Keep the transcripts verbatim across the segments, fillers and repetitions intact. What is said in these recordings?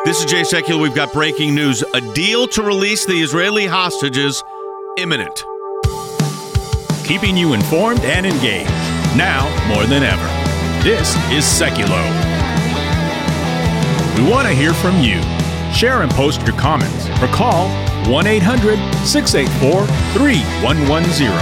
This is Jay Sekulow. We've got breaking news. A deal to release the Israeli hostages imminent. Keeping you informed and engaged. Now more than ever. This is Sekulow. We want to hear from you. Share and post your comments or call one eight hundred six eight four three one one zero.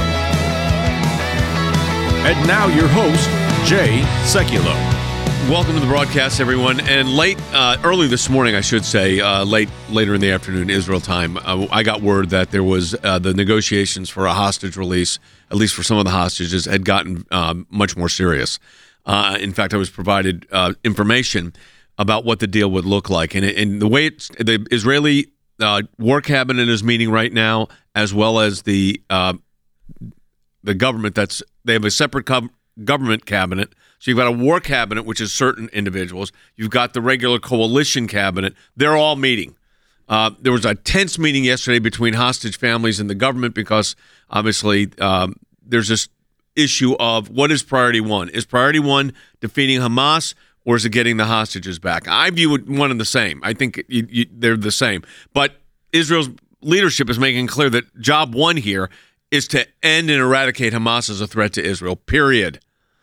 And now your host, Jay Sekulow. Welcome to the broadcast, everyone. And late, uh, early this morning, I should say, uh, late later in the afternoon, Israel time, uh, I got word that there was uh, the negotiations for a hostage release, at least for some of the hostages, had gotten uh, much more serious. Uh, in fact, I was provided uh, information about what the deal would look like. And, and the way it's, the Israeli uh, War Cabinet is meeting right now, as well as the uh, the government. That's they have a separate co- government cabinet. So you've got a war cabinet, which is certain individuals. You've got the regular coalition cabinet. They're all meeting. Uh, there was a tense meeting yesterday between hostage families and the government because obviously um, there's this issue of what is priority one? Is priority one defeating Hamas, or is it getting the hostages back? I view it one and the same. I think you, you, they're the same. But Israel's leadership is making clear that job one here is to end and eradicate Hamas as a threat to Israel, period.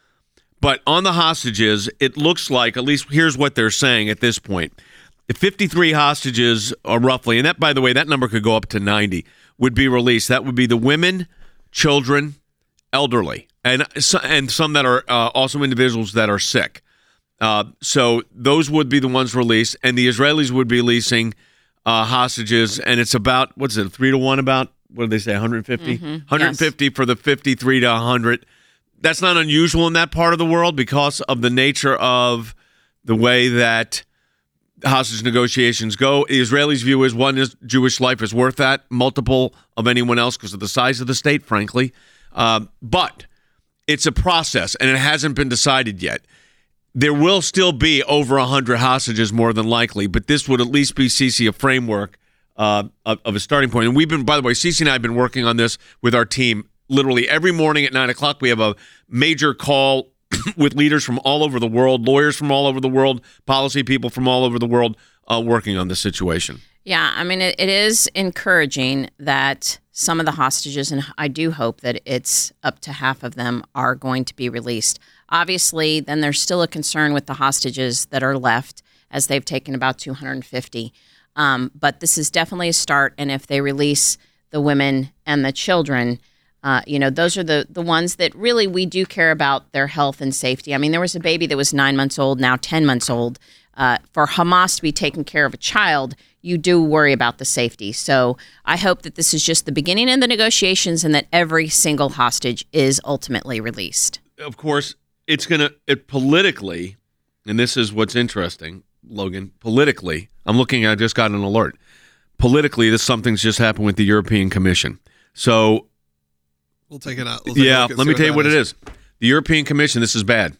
But on the hostages, it looks like, at least here's what they're saying at this point, fifty-three hostages are roughly, and that, by the way, that number could go up to ninety, would be released. That would be the women, children, elderly, and, and some that are uh, also individuals that are sick. Uh, so those would be the ones released, and the Israelis would be releasing uh, hostages, and it's about, what's it, three to one about, what did they say, one hundred fifty? Mm-hmm. one hundred fifty yes. For the fifty-three to one hundred. That's not unusual in that part of the world because of the nature of the way that hostage negotiations go. The Israelis' view is one is Jewish life is worth that, multiple of anyone else because of the size of the state, frankly. Uh, but it's a process, and it hasn't been decided yet. There will still be over one hundred hostages, more than likely, but this would at least be, Cece, a framework uh, of, of a starting point. And we've been, by the way, Cece and I have been working on this with our team. Literally every morning at nine o'clock, we have a major call with leaders from all over the world, lawyers from all over the world, policy people from all over the world uh, working on this situation. Yeah, I mean, it, it is encouraging that some of the hostages, and I do hope that it's up to half of them, are going to be released. Obviously, then there's still a concern with the hostages that are left, as they've taken about two hundred fifty. Um, but this is definitely a start, and if they release the women and the children, Uh, you know, those are the, the ones that really we do care about their health and safety. I mean, there was a baby that was nine months old, now ten months old. Uh, for Hamas to be taking care of a child, you do worry about the safety. So I hope that this is just the beginning of the negotiations and that every single hostage is ultimately released. Of course, it's going to, it politically, and this is what's interesting, Logan, politically, I'm looking, I just got an alert. Politically, this something's just happened with the European Commission. So, We'll take it out. We'll take yeah, let me tell you what is. it is. The European Commission, this is bad,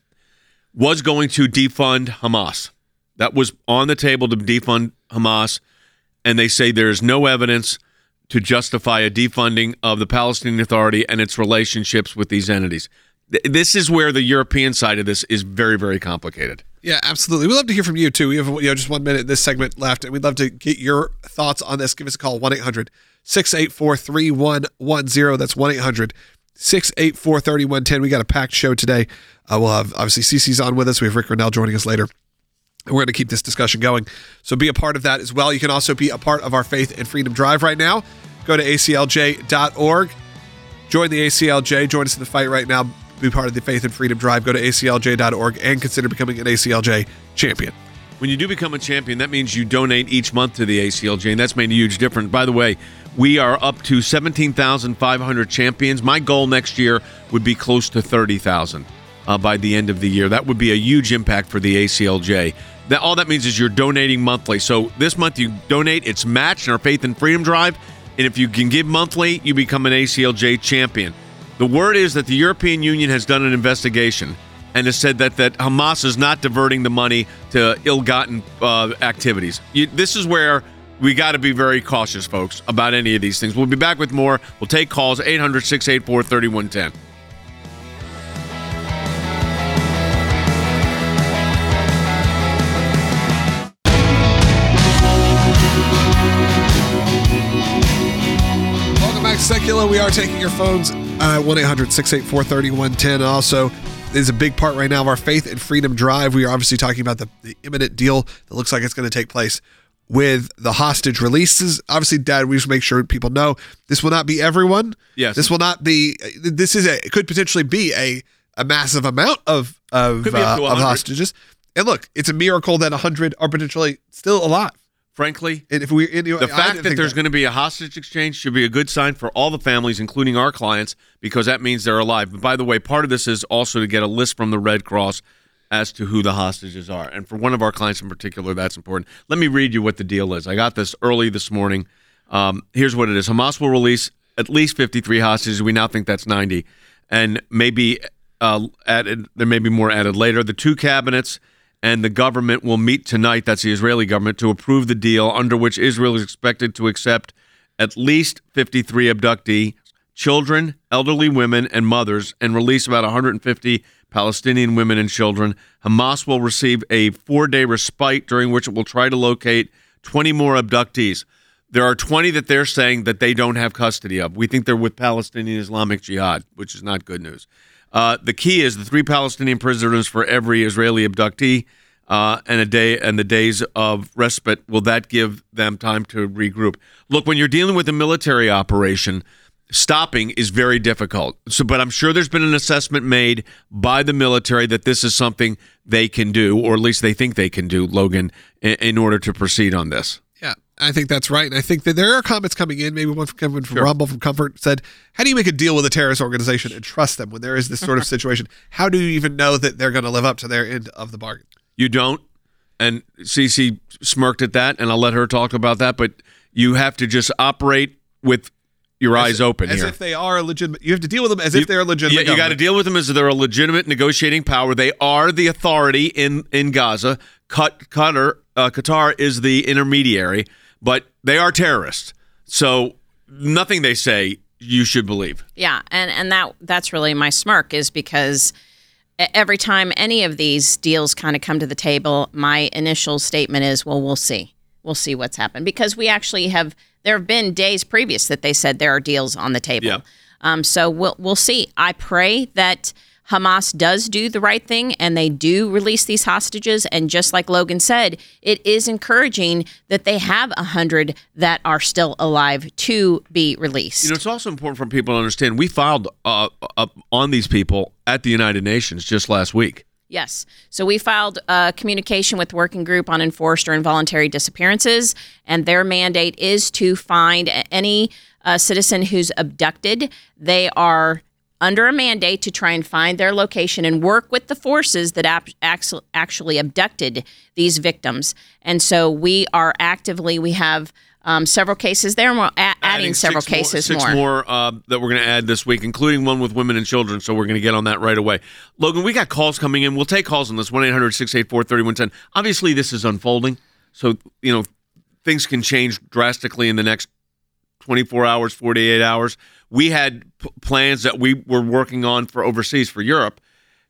was going to defund Hamas. That was on the table to defund Hamas, and they say there's no evidence to justify a defunding of the Palestinian Authority and its relationships with these entities. This is where the European side of this is very, very complicated. Yeah, absolutely. We'd love to hear from you, too. We have you know, just one minute in this segment left, and we'd love to get your thoughts on this. Give us a call, one eight hundred six eight four three one one zero. That's one eight hundred six eight four three one one zero. We got a packed show today. Uh, we'll have, obviously, Cece's on with us. We have Rick Grenell joining us later. And we're going to keep this discussion going. So be a part of that as well. You can also be a part of our Faith and Freedom Drive right now. Go to A C L J dot org. Join the A C L J. Join us in the fight right now. Be part of the Faith and Freedom Drive. Go to A C L J dot org and consider becoming an A C L J champion. When you do become a champion, that means you donate each month to the A C L J, and that's made a huge difference. By the way, we are up to seventeen thousand five hundred champions. My goal next year would be close to thirty thousand uh, by the end of the year. That would be a huge impact for the A C L J. That, all that means is you're donating monthly. So this month you donate, it's matched in our Faith and Freedom Drive, and if you can give monthly, you become an A C L J champion. The word is that the European Union has done an investigation and has said that, that Hamas is not diverting the money to ill-gotten uh, activities. You, this is where we got to be very cautious, folks, about any of these things. We'll be back with more. We'll take calls, eight hundred six eight four three one one zero. Dracula. We are taking your phones, uh, one eight hundred six eight four three one one zero. Also, is a big part right now of our Faith and Freedom Drive. We are obviously talking about the, the imminent deal that looks like it's going to take place with the hostage releases. Obviously, Dad, we should make sure people know this will not be everyone. Yes. This will not be, this is a, it could potentially be a, a massive amount of, of, uh, of hostages. And look, it's a miracle that one hundred are potentially still alive. Frankly, and if we, in, the I fact that there's that. going to be a hostage exchange should be a good sign for all the families, including our clients, because that means they're alive. But by the way, part of this is also to get a list from the Red Cross as to who the hostages are. And for one of our clients in particular, that's important. Let me read you what the deal is. I got this early this morning. Um, here's what it is. Hamas will release at least fifty-three hostages. We now think that's ninety. And maybe uh, added, there may be more added later. The two cabinets and the government will meet tonight, that's the Israeli government, to approve the deal under which Israel is expected to accept at least fifty-three abductees, children, elderly women, and mothers, and release about one hundred fifty Palestinian women and children. Hamas will receive a four-day respite during which it will try to locate twenty more abductees. There are twenty that they're saying that they don't have custody of. We think they're with Palestinian Islamic Jihad, which is not good news. Uh, the key is the three Palestinian prisoners for every Israeli abductee, uh, and a day and the days of respite. Will that give them time to regroup? Look, when you're dealing with a military operation, stopping is very difficult. So, but I'm sure there's been an assessment made by the military that this is something they can do, or at least they think they can do, Logan, in, in order to proceed on this. Yeah, I think that's right. And I think that there are comments coming in, maybe one from Kevin from Sure. Rumble from Comfort said, how do you make a deal with a terrorist organization and trust them when there is this sort of situation? How do you even know that they're going to live up to their end of the bargain? You don't. And Cece smirked at that, and I'll let her talk about that. But you have to just operate with your as eyes if, open as here. As if they are legitimate. You have to deal with them as you, if they're a legitimate Yeah, you got to deal with them as if they're a legitimate negotiating power. They are the authority in, in Gaza. Cut, Qatar, uh, Qatar is the intermediary, but they are terrorists. So nothing they say you should believe. Yeah, and, and that that's really my smirk, is because every time any of these deals kind of come to the table, my initial statement is, well, we'll see. We'll see what's happened. Because we actually have, there have been days previous that they said there are deals on the table. Yeah. Um, so we'll we'll see. I pray that Hamas does do the right thing and they do release these hostages. And just like Logan said, it is encouraging that they have one hundred that are still alive to be released. You know, it's also important for people to understand, we filed uh, up on these people at the United Nations just last week. Yes. So we filed a communication with the Working Group on Enforced or Involuntary Disappearances, and their mandate is to find any uh, citizen who's abducted. They are under a mandate to try and find their location and work with the forces that ap- actually abducted these victims. And so we are actively, we have um, several cases there, and we're a- adding, adding several six cases more. Six more. more uh, that we're going to add this week, including one with women and children, so we're going to get on that right away. Logan, we got calls coming in. We'll take calls on this, one eight hundred six eight four three one one zero. Obviously, this is unfolding, so, you know, things can change drastically in the next twenty-four hours, forty-eight hours. We had p- plans that we were working on for overseas, for Europe.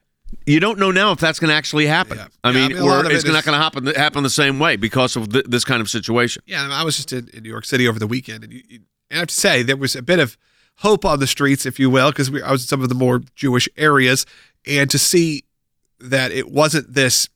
You don't know now if that's going to actually happen. Yeah. I, Yeah, mean, I mean, a lot or of it's it not is- going to happen happen the same way because of th- this kind of situation. Yeah, I was just in, in New York City over the weekend, and, you, you, and I have to say there was a bit of hope on the streets, if you will, because I was in some of the more Jewish areas, and to see that it wasn't this.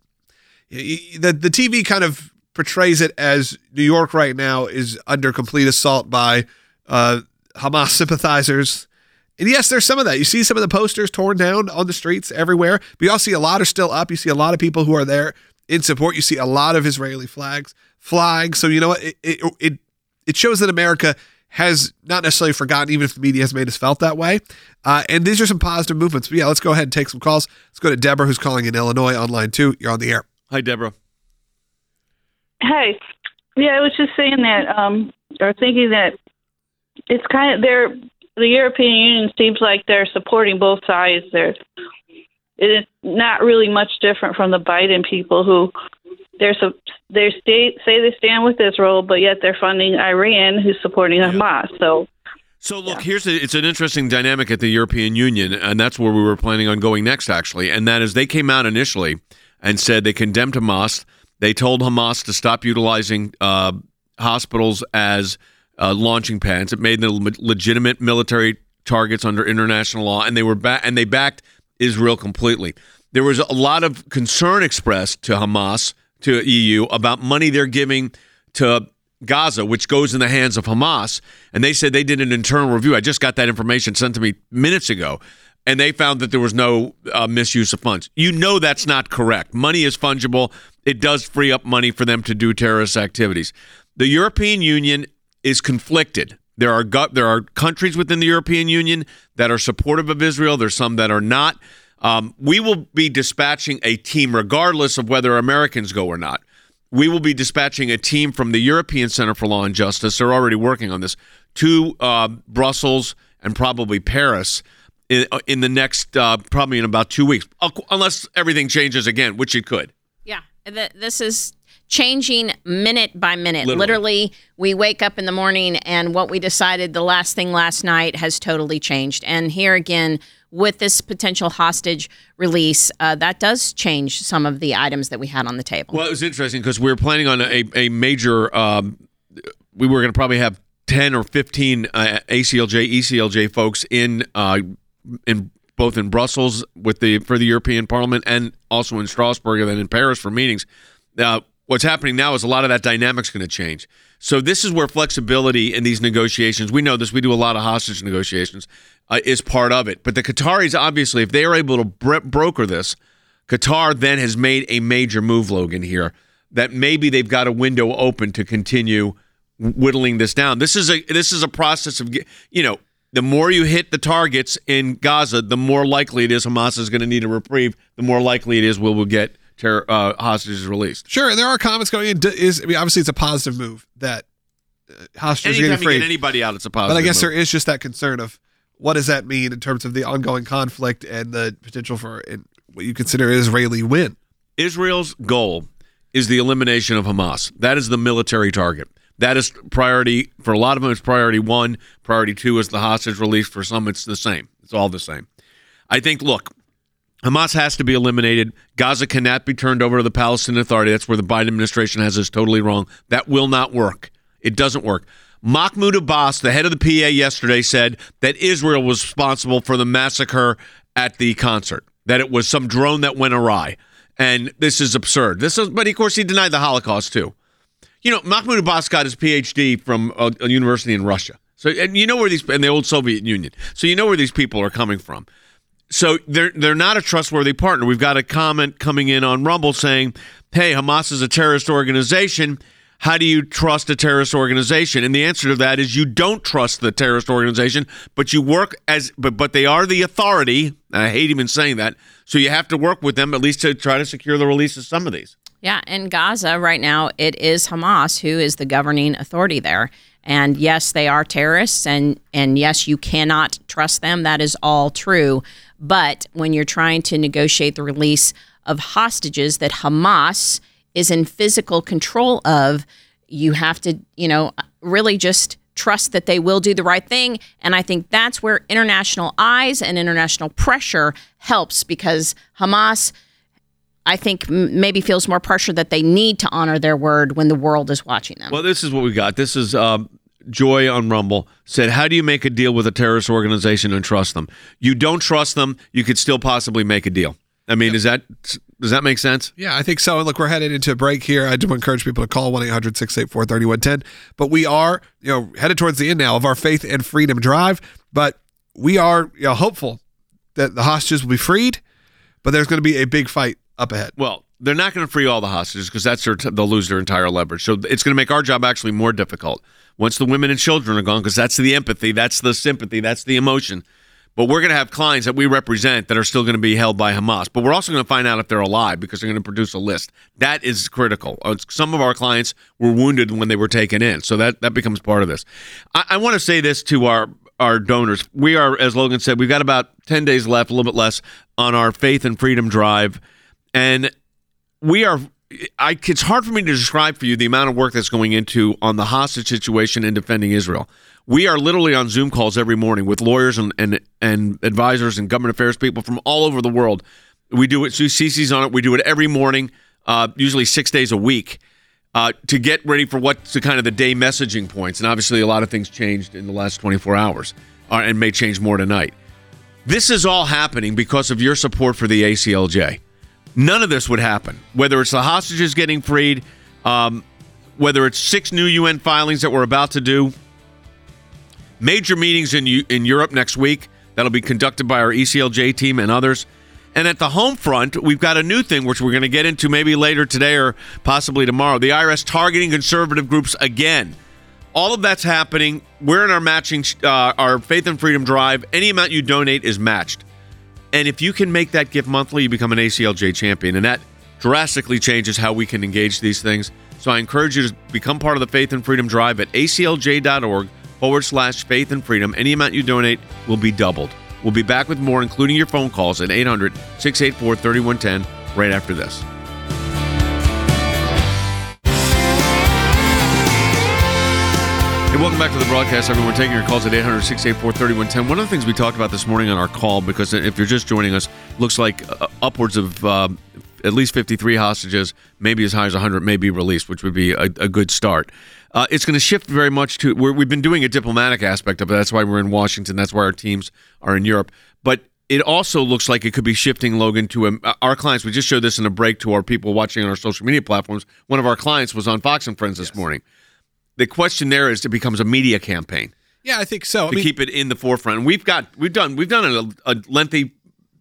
The the T V kind of portrays it as New York right now is under complete assault by uh, Hamas sympathizers. And yes, there's some of that. You see some of the posters torn down on the streets everywhere, but you also see a lot are still up. You see a lot of people who are there in support. You see a lot of Israeli flags flying. So you know what? It it it, it shows that America has not necessarily forgotten, even if the media has made us felt that way. Uh, and these are some positive movements. But yeah, let's go ahead and take some calls. Let's go to Deborah, who's calling in Illinois on line two. You're on the air. Hi, Deborah. Hey, yeah, I was just saying that, um, or thinking that it's kind of they're the European Union seems like they're supporting both sides. They're it's not really much different from the Biden people who they're they stay, say they stand with Israel, but yet they're funding Iran, who's supporting Hamas. So. So, look, Yeah. here's a, it's an interesting dynamic at the European Union, and that's where we were planning on going next, actually. And that is they came out initially and said they condemned Hamas. They told Hamas to stop utilizing uh, hospitals as uh, launching pads. It made them le- legitimate military targets under international law, and they were ba- and they backed Israel completely. There was a lot of concern expressed to Hamas, to E U, about money they're giving to Gaza, which goes in the hands of Hamas. And they said they did an internal review. I just got that information sent to me minutes ago. And they found that there was no uh, misuse of funds. You know that's not correct. Money is fungible. It does free up money for them to do terrorist activities. The European Union is conflicted. There are go- there are countries within the European Union that are supportive of Israel. There's some that are not. Um, we will be dispatching a team regardless of whether Americans go or not. We will be dispatching a team from the European Center for Law and Justice. They're already working on this to uh, Brussels and probably Paris in, in the next, uh, probably in about two weeks, unless everything changes again, which it could. Yeah, this is changing minute by minute. Literally. Literally, we wake up in the morning and what we decided the last thing last night has totally changed. And here again, with this potential hostage release, uh, that does change some of the items that we had on the table. Well, it was interesting because we were planning on a, a major, um, we were going to probably have ten or fifteen uh, A C L J, E C L J folks in, uh, in both in Brussels with the for the European Parliament and also in Strasbourg and then in Paris for meetings. Uh, what's happening now is a lot of that dynamic's going to change. So this is where flexibility in these negotiations, we know this, we do a lot of hostage negotiations, uh, is part of it. But the Qataris, obviously, if they are able to bro- broker this, Qatar then has made a major move, Logan, here, that maybe they've got a window open to continue whittling this down. This is a this is a process of, you know, the more you hit the targets in Gaza, the more likely it is Hamas is going to need a reprieve, the more likely it is we will get terror, uh, hostages released. Sure, and there are comments going in. Is I mean, obviously it's a positive move that uh, hostages Anytime are getting freed. you get anybody out, it's a positive But I guess move. there is just that concern of what does that mean in terms of the ongoing conflict and the potential for in, what you consider an Israeli win. Israel's goal is the elimination of Hamas. That is the military target. That is priority for a lot of them. It's priority one. Priority two is the hostage release. For some, it's the same. It's all the same. I think, look, Hamas has to be eliminated. Gaza cannot be turned over to the Palestinian Authority. That's where the Biden administration has this totally wrong. That will not work. It doesn't work. Mahmoud Abbas, the head of the P A yesterday, said that Israel was responsible for the massacre at the concert, that it was some drone that went awry. And this is absurd. This is, but of course, he denied the Holocaust, too. You know, Mahmoud Abbas got his P H D from a, a university in Russia. So, and you know where these, in the old Soviet Union. So you know where these people are coming from. So they're they're not a trustworthy partner. We've got a comment coming in on Rumble saying, hey, Hamas is a terrorist organization. How do you trust a terrorist organization? And the answer to that is you don't trust the terrorist organization, but you work as, but, but they are the authority. And I hate even saying that. So you have to work with them at least to try to secure the release of some of these. Yeah, in Gaza right now, it is Hamas who is the governing authority there. And yes, they are terrorists, and, and yes, you cannot trust them. That is all true. But when you're trying to negotiate the release of hostages that Hamas is in physical control of, you have to, you know, really just trust that they will do the right thing. And I think that's where international eyes and international pressure helps, because Hamas, I think, maybe feels more pressure that they need to honor their word when the world is watching them. Well, this is what we got. This is um, Joy on Rumble said, how do you make a deal with a terrorist organization and trust them? You don't trust them. You could still possibly make a deal. I mean, yep. is that does that make sense? Yeah, I think so. And look, we're headed into a break here. I do encourage people to call one eight hundred six eight four three one one zero. But we are, you know, headed towards the end now of our Faith and Freedom Drive. But we are, you know, hopeful that the hostages will be freed. But there's going to be a big fight up ahead. Well, they're not going to free all the hostages because that's their t- they'll lose their entire leverage. So it's going to make our job actually more difficult once the women and children are gone, because that's the empathy, that's the sympathy, that's the emotion. But we're going to have clients that we represent that are still going to be held by Hamas. But we're also going to find out if they're alive because they're going to produce a list. That is critical. Some of our clients were wounded when they were taken in. So that, that becomes part of this. I, I want to say this to our, our donors. We are, as Logan said, we've got about ten days left, a little bit less, on our Faith and Freedom Drive. And we are, I, it's hard for me to describe for you the amount of work that's going into on the hostage situation and defending Israel. We are literally on Zoom calls every morning with lawyers and, and, and advisors and government affairs people from all over the world. We do it, Cece's on it. We do it every morning, uh, usually six days a week. uh, to get ready for what's the kind of the day messaging points. And obviously, a lot of things changed in the last twenty-four hours, uh, and may change more tonight. This is all happening because of your support for the A C L J. None of this would happen, whether it's the hostages getting freed, um, whether it's six new U N filings that we're about to do, major meetings in U- in Europe next week that'll be conducted by our E C L J team and others. And at the home front, we've got a new thing, which we're going to get into maybe later today or possibly tomorrow. The I R S targeting conservative groups again. All of that's happening. We're in our matching, uh, our Faith and Freedom Drive. Any amount you donate is matched. And if you can make that gift monthly, you become an A C L J champion. And that drastically changes how we can engage these things. So I encourage you to become part of the Faith and Freedom Drive at aclj.org forward slash faith and freedom. Any amount you donate will be doubled. We'll be back with more, including your phone calls at eight hundred, six eight four, three one one zero right after this. Hey, welcome back to the broadcast, everyone. Taking your calls at eight hundred, six eight four, three one one zero. One of the things we talked about this morning on our call, because if you're just joining us, looks like uh, upwards of uh, at least fifty-three hostages, maybe as high as one hundred, may be released, which would be a, a good start. Uh, it's going to shift very much to, we're, we've been doing a diplomatic aspect of it. That's why we're in Washington. That's why our teams are in Europe. But it also looks like it could be shifting, Logan, to a, our clients. We just showed this in a break to our people watching on our social media platforms. One of our clients was on Fox and Friends this yes. morning. The question there is, it becomes a media campaign. Yeah, I think so. To I mean, keep it in the forefront. And we've got, we've done, we've done a, a lengthy,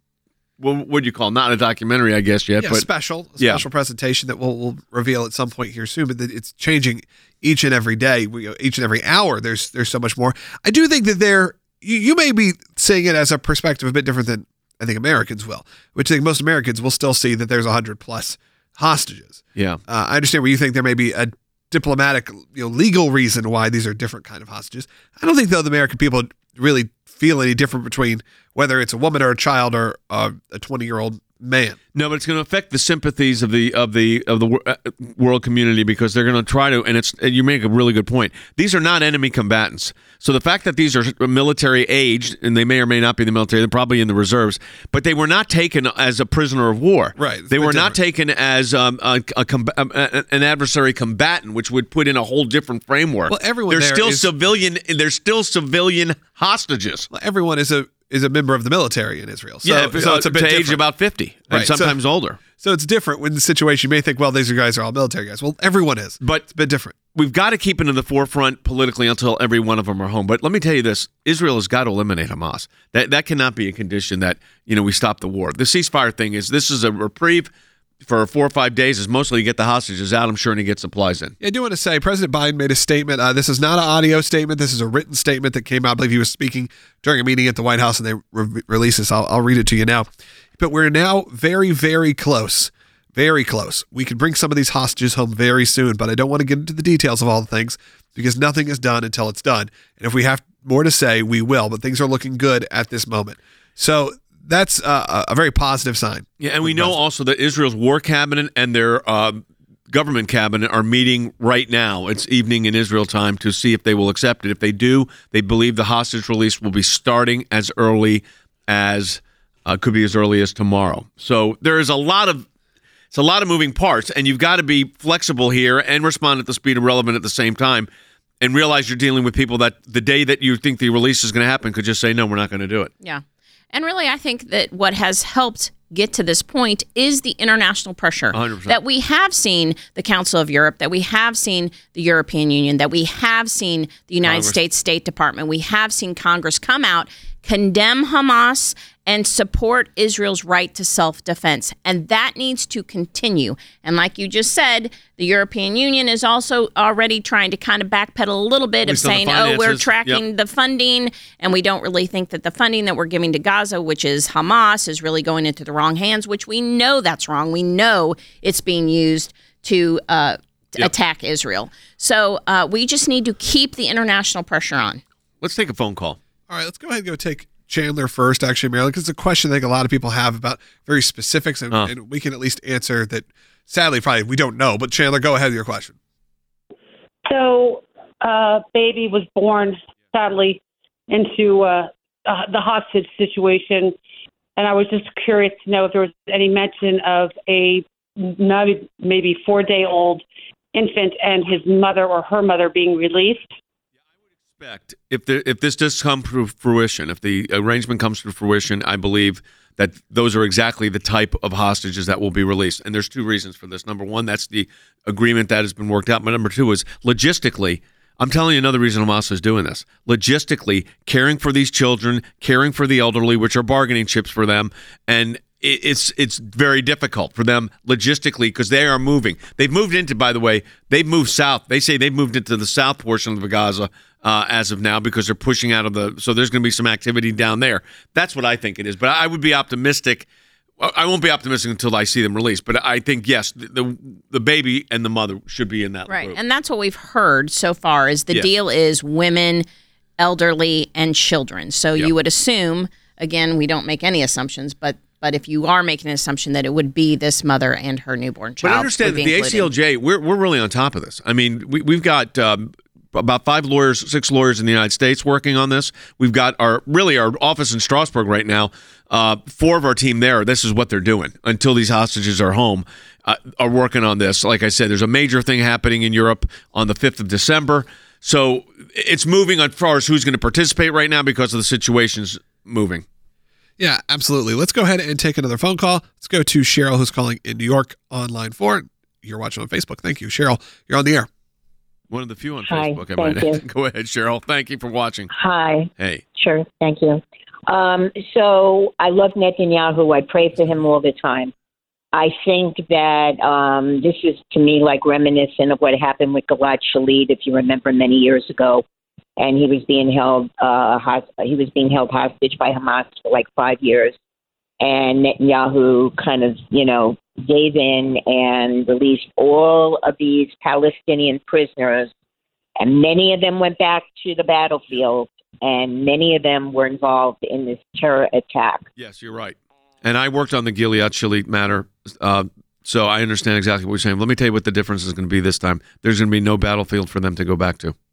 what would you call it? Not a documentary, I guess, yet. Yeah, but special, a yeah. special presentation that we'll, we'll reveal at some point here soon. But it's changing each and every day, we, each and every hour. There's there's so much more. I do think that there, you, you may be seeing it as a perspective a bit different than I think Americans will, which I think most Americans will still see that there's one hundred plus hostages. Yeah. Uh, I understand where you think there may be a diplomatic, you know, legal reason why these are different kind of hostages. I don't think, though, the American people really feel any different between whether it's a woman or a child or uh, a twenty-year-old man. No, but it's going to affect the sympathies of the of the of the uh, world community, because they're going to try to. And it's and you make a really good point. These are not enemy combatants. So the fact that these are military aged, and they may or may not be in the military, they're probably in the reserves, but they were not taken as a prisoner of war. Right. They were not taken as um, a, a, a, an adversary combatant, which would put in a whole different framework. Well, everyone they're there still is, civilian. They're still civilian hostages. Well, everyone is a is a member of the military in Israel. So, yeah, so it's a bit to age different. about fifty, and right. sometimes so, older. So it's different when the situation, you may think, well, these are guys are all military guys. Well, everyone is, but it's a bit different. We've got to keep it in the forefront politically until every one of them are home. But let me tell you this, Israel has got to eliminate Hamas. That that cannot be a condition that, you know, we stop the war. The ceasefire thing is, this is a reprieve for four or five days, is mostly to get the hostages out, I'm sure, and to get supplies in. I do want to say, President Biden made a statement. Uh, this is not an audio statement. This is a written statement that came out. I believe he was speaking during a meeting at the White House, and they re- released this. I'll, I'll read it to you now. But we're now very, very close. Very close. We can bring some of these hostages home very soon, but I don't want to get into the details of all the things, because nothing is done until it's done. And if we have more to say, we will, but things are looking good at this moment. So that's uh, a very positive sign. Yeah, and we know president. also that Israel's war cabinet and their uh, government cabinet are meeting right now. It's evening in Israel time to see if they will accept it. If they do, they believe the hostage release will be starting as early as, uh, could be as early as tomorrow. So there is a lot of, it's a lot of moving parts, and you've got to be flexible here and respond at the speed of relevant at the same time, and realize you're dealing with people that the day that you think the release is going to happen could just say, no, we're not going to do it. Yeah. And really, I think that what has helped get to this point is the international pressure one hundred percent. That we have seen the Council of Europe, that we have seen the European Union, that we have seen the United Congress. States State Department, we have seen Congress come out, condemn Hamas, and support Israel's right to self-defense. And that needs to continue. And like you just said, the European Union is also already trying to kind of backpedal a little bit of saying, oh, we're tracking yep. the funding, and we don't really think that the funding that we're giving to Gaza, which is Hamas, is really going into the wrong hands, which we know that's wrong. We know it's being used to uh, yep. attack Israel. So uh, we just need to keep the international pressure on. Let's take a phone call. All right, let's go ahead and go take Chandler first, actually, Marilyn, because it's a question I think a lot of people have about very specifics, and, uh. and we can at least answer that. Sadly, probably we don't know, but Chandler, go ahead with your question. So, uh, baby was born, sadly, into uh, uh, the hostage situation, and I was just curious to know if there was any mention of a not maybe four-day-old infant and his mother or her mother being released. Expect if the, if this does come to fruition, if the arrangement comes to fruition, I believe that those are exactly the type of hostages that will be released. And there's two reasons for this. Number one, that's the agreement that has been worked out. But number two is logistically, I'm telling you another reason Hamas is doing this. Logistically, caring for these children, caring for the elderly, which are bargaining chips for them, and it's it's very difficult for them logistically because they are moving. They've moved into, by the way, they've moved south. They say they've moved into the south portion of Gaza uh, as of now because they're pushing out of the, so there's going to be some activity down there. That's what I think it is. But I would be optimistic. I won't be optimistic until I see them released. But I think, yes, the the baby and the mother should be in that right. group. And that's what we've heard so far is the yes. deal is women, elderly, and children. So yep. you would assume, again, we don't make any assumptions, but But if you are making an assumption that it would be this mother and her newborn child. But understand that the included. A C L J, we're we're really on top of this. I mean, we, we've got um, about five lawyers, six lawyers in the United States working on this. We've got our really our office in Strasbourg right now. Uh, four of our team there, this is what they're doing until these hostages are home, uh, are working on this. Like I said, there's a major thing happening in Europe on the fifth of December. So it's moving as far as who's going to participate right now because of the situation's moving. Yeah, absolutely. Let's go ahead and take another phone call. Let's go to Cheryl, who's calling in New York on line four. You're watching on Facebook. Thank you. Cheryl, you're on the air. One of the few on Hi, Facebook, I thank might you. add. Go ahead, Cheryl. Thank you for watching. Hi. Hey. Sure, thank you. Um, so I love Netanyahu. I pray for him all the time. I think that um, this is, to me, like reminiscent of what happened with Gilad Shalit, if you remember, many years ago. And he was being held uh, host- he was being held hostage by Hamas for like five years. And Netanyahu kind of, you know, gave in and released all of these Palestinian prisoners. And many of them went back to the battlefield. And many of them were involved in this terror attack. Yes, you're right. And I worked on the Gilead Shalit matter, uh, so I understand exactly what you're saying. Let me tell you what the difference is going to be this time. There's going to be no battlefield for them to go back to.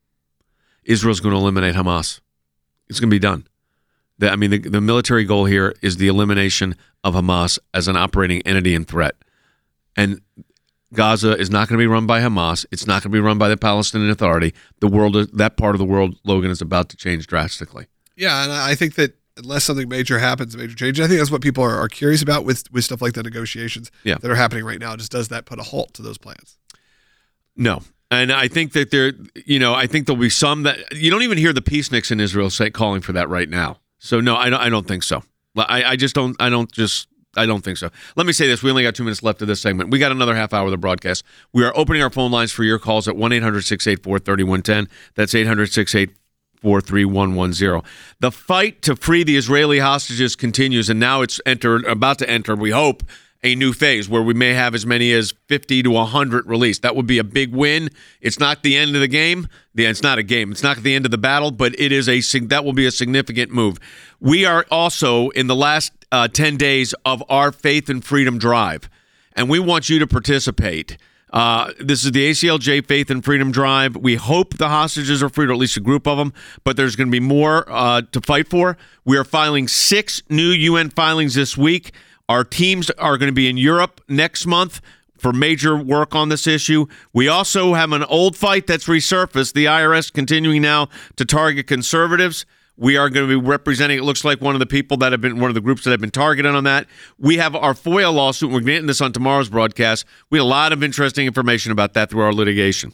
Israel's going to eliminate Hamas. It's going to be done. The, I mean, the, the military goal here is the elimination of Hamas as an operating entity and threat. And Gaza is not going to be run by Hamas. It's not going to be run by the Palestinian Authority. The world, that part of the world, Logan, is about to change drastically. Yeah, and I think that unless something major happens, major change, I think that's what people are, are curious about with, with stuff like the negotiations yeah. that are happening right now. Just does that put a halt to those plans? No. And I think that there, you know, I think there'll be some that you don't even hear the peaceniks in Israel say calling for that right now. So no, I don't. I don't think so. I, I just don't. I don't just. I don't think so. Let me say this: we only got two minutes left of this segment. We got another half hour of the broadcast. We are opening our phone lines for your calls at one eight hundred six eight four three one one zero. That's eight hundred six eight four three one one zero. The fight to free the Israeli hostages continues, and now it's entered, about to enter. We hope. A new phase where we may have as many as fifty to one hundred released. That would be a big win. It's not the end of the game. Yeah, it's not a game. It's not the end of the battle, but it is a that will be a significant move. We are also in the last uh, ten days of our Faith and Freedom Drive, and we want you to participate. Uh, this is the A C L J Faith and Freedom Drive. We hope the hostages are freed, or at least a group of them, but there's going to be more uh, to fight for. We are filing six new U N filings this week. Our teams are going to be in Europe next month for major work on this issue. We also have an old fight that's resurfaced, the I R S continuing now to target conservatives. We are going to be representing, it looks like, one of the people that have been, one of the groups that have been targeted on that. We have our FOIA lawsuit. We're getting this on tomorrow's broadcast. We have a lot of interesting information about that through our litigation.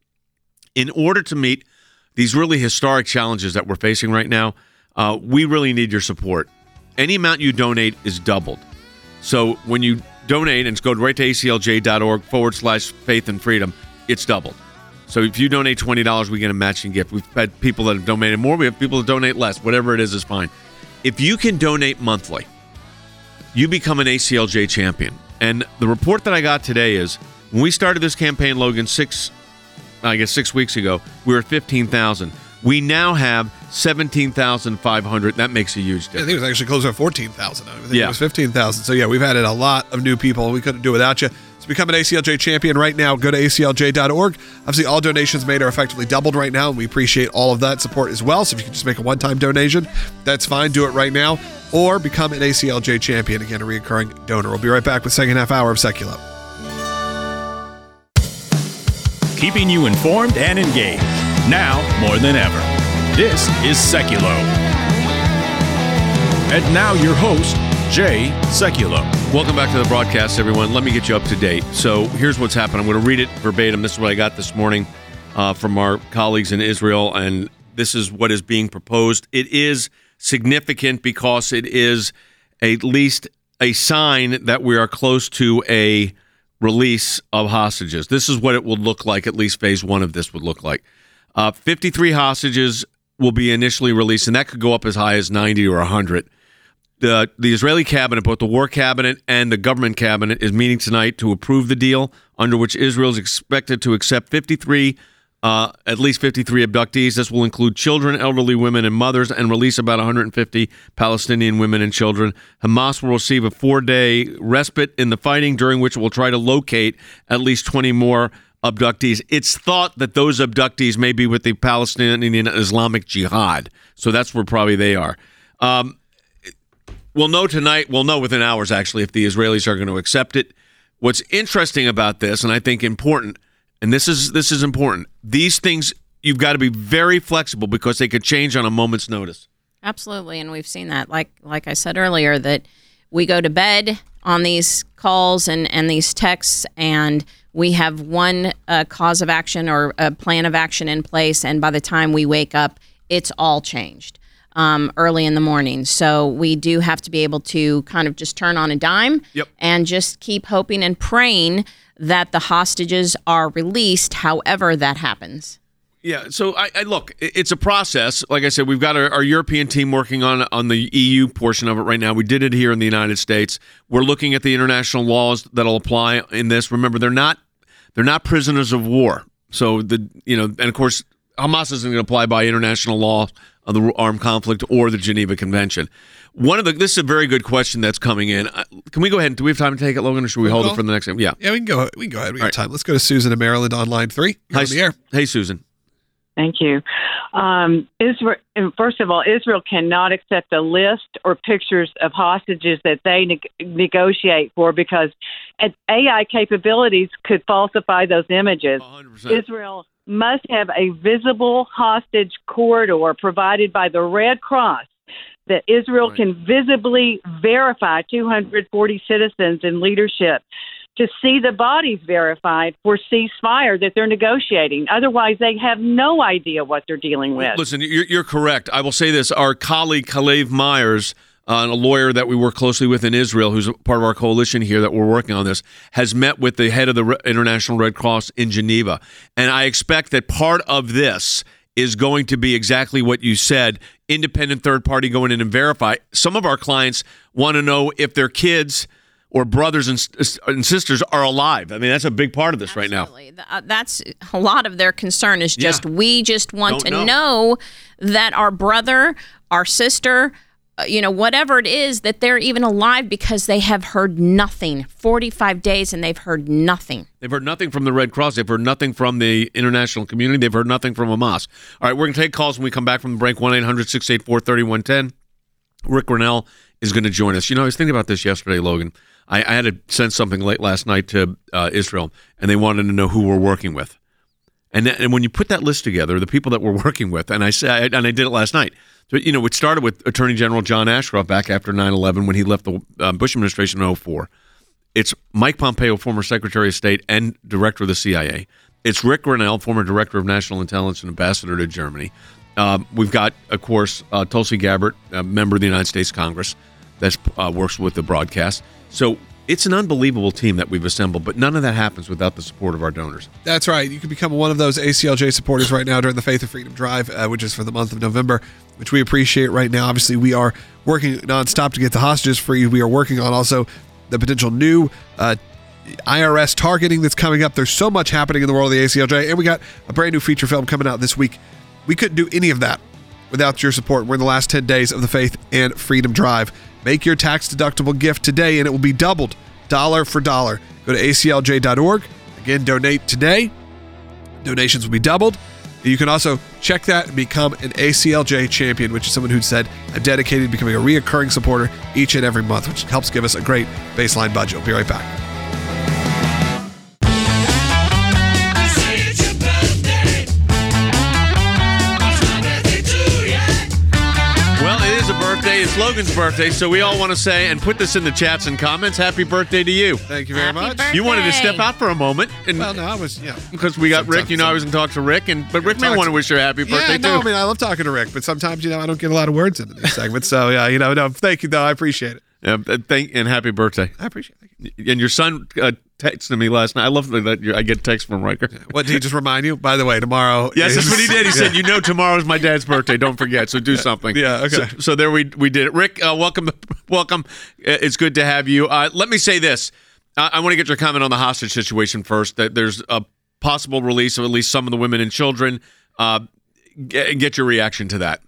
In order to meet these really historic challenges that we're facing right now, uh, we really need your support. Any amount you donate is doubled. So when you donate and go right to aclj.org forward slash faith and freedom, it's doubled. So if you donate twenty dollars, we get a matching gift. We've had people that have donated more. We have people that donate less. Whatever it is is fine. If you can donate monthly, you become an A C L J champion. And the report that I got today is when we started this campaign, Logan, six, I guess six weeks ago, we were at fifteen thousand. We now have seventeen thousand five hundred. That makes a huge difference. Yeah, I think it was actually closer to fourteen thousand. I think yeah. it was fifteen thousand. So, yeah, we've added a lot of new people. We couldn't do it without you. To become an A C L J champion right now, go to A C L J dot org. Obviously, all donations made are effectively doubled right now, and we appreciate all of that support as well. So if you can just make a one-time donation, that's fine. Do it right now. Or become an A C L J champion, again, a recurring donor. We'll be right back with second half hour of Secular. keeping you informed and engaged. Now more than ever. This is Seculo. And now your host, Jay Sekulow. Welcome back to the broadcast, everyone. Let me get you up to date. So here's what's happened. I'm going to read it verbatim. This is what I got this morning uh, from our colleagues in Israel, and this is what is being proposed. It is significant because it is at least a sign that we are close to a release of hostages. This is what it would look like, at least phase one of this would look like. Uh, fifty-three hostages will be initially released, and that could go up as high as ninety or one hundred. The, the Israeli cabinet, both the war cabinet and the government cabinet, is meeting tonight to approve the deal under which Israel is expected to accept fifty-three, uh, at least fifty-three abductees. This will include children, elderly women, and mothers, and release about one hundred fifty Palestinian women and children. Hamas will receive a four-day respite in the fighting, during which it will try to locate at least twenty more abductees. It's thought that those abductees may be with the Palestinian Islamic Jihad, so that's where probably they are. Um, We'll know tonight, we'll know within hours, actually, if the Israelis are going to accept it. What's interesting about this, and I think important, and this is this is important, these things, you've got to be very flexible because they could change on a moment's notice. Absolutely, and we've seen that. Like like I said earlier, that we go to bed on these calls and, and these texts, and we have one uh, cause of action or a plan of action in place, and by the time we wake up, it's all changed. Um, early in the morning. So we do have to be able to kind of just turn on a dime yep. and just keep hoping and praying that the hostages are released, however that happens. Yeah, so I, I look, it's a process. Like I said, we've got our, our European team working on on the E U portion of it right now. We did it here in the United States. We're looking at the international laws that'll apply in this. Remember, they're not they're not prisoners of war. So the you know, and of course, Hamas isn't going to apply by international law of the armed conflict or the Geneva Convention. One of the this is a very good question that's coming in. Can we go ahead? Do we have time to take it, Logan, or should we hold it for the next time? Yeah, yeah, we can go. We can go ahead. We got time. Let's go to Susan in Maryland on line three. You're Hi, on the air. Hey, Susan. Thank you. Um, Israel, first of all, Israel cannot accept a list or pictures of hostages that they ne- negotiate for because A I capabilities could falsify those images. one hundred percent. Israel must have a visible hostage corridor provided by the Red Cross that Israel right. can visibly verify two hundred forty citizens in leadership to see the bodies verified for ceasefire that they're negotiating. Otherwise, they have no idea what they're dealing with. Listen, you're, you're correct. I will say this. Our colleague, Kalev Myers, Uh, a lawyer that we work closely with in Israel, who's a part of our coalition here that we're working on this, has met with the head of the Re- International Red Cross in Geneva. And I expect that part of this is going to be exactly what you said, independent third party going in and verify. Some of our clients want to know if their kids or brothers and, and sisters are alive. I mean, that's a big part of this Absolutely. right now. Uh, that's a lot of their concern is just Yeah. we just want Don't to know. know that our brother, our sister, Uh, you know, whatever it is, that they're even alive because they have heard nothing. forty-five days and they've heard nothing. They've heard nothing from the Red Cross. They've heard nothing from the international community. They've heard nothing from Hamas. All right, we're going to take calls when we come back from the break. one eight hundred six eight four three one one zero. Rick Grinnell is going to join us. You know, I was thinking about this yesterday, Logan. I, I had to send something late last night to uh, Israel, and they wanted to know who we're working with. And, th- and when you put that list together, the people that we're working with, and I said, and I did it last night. So, you know, it started with Attorney General John Ashcroft back after nine eleven when he left the uh, Bush administration in oh four. It's Mike Pompeo, former Secretary of State and Director of the C I A. It's Rick Grinnell, former Director of National Intelligence and Ambassador to Germany. Um, we've got, of course, uh, Tulsi Gabbard, a member of the United States Congress that uh, works with the broadcast. So it's an unbelievable team that we've assembled, but none of that happens without the support of our donors. That's right. You can become one of those A C L J supporters right now during the Faith and Freedom Drive, uh, which is for the month of November, which we appreciate right now. Obviously, we are working nonstop to get the hostages free. We are working on also the potential new uh, I R S targeting that's coming up. There's so much happening in the world of the A C L J, and we got a brand new feature film coming out this week. We couldn't do any of that without your support. We're in the last ten days of the Faith and Freedom Drive. Make your tax-deductible gift today, and it will be doubled, dollar for dollar. Go to A C L J dot org. Again, donate today. Donations will be doubled. You can also check that and become an A C L J champion, which is someone who said, I'm dedicated to becoming a reoccurring supporter each and every month, which helps give us a great baseline budget. We'll be right back. birthday. It's Logan's birthday, so we all want to say and put this in the chats and comments. Happy birthday to you. Thank you very Happy much. birthday. You wanted to step out for a moment, and Well, no, I was, yeah. because we got Sometimes- Rick, you know, I was going to talk to Rick, and but Rick may talk want to to- wish you a happy birthday Yeah, no, too. I mean, I love talking to Rick, but sometimes, you know, I don't get a lot of words into these segments. So, yeah, you know, no, thank you, though. I appreciate it. Yeah, and thank and happy birthday. I appreciate it. And your son uh, texted me last night. I love that you- I get texts from Riker. What, did he just remind you? By the way, tomorrow. Yes, is- that's what he did. He Yeah. said, "You know, tomorrow's my dad's birthday. Don't forget. So do something." Yeah, okay. So, so there we we did it. Rick, uh, welcome, welcome. Uh, It's good to have you. Uh, let me say this. I, I want to get your comment on the hostage situation first. That there's a possible release of at least some of the women and children. Uh, get, get your reaction to that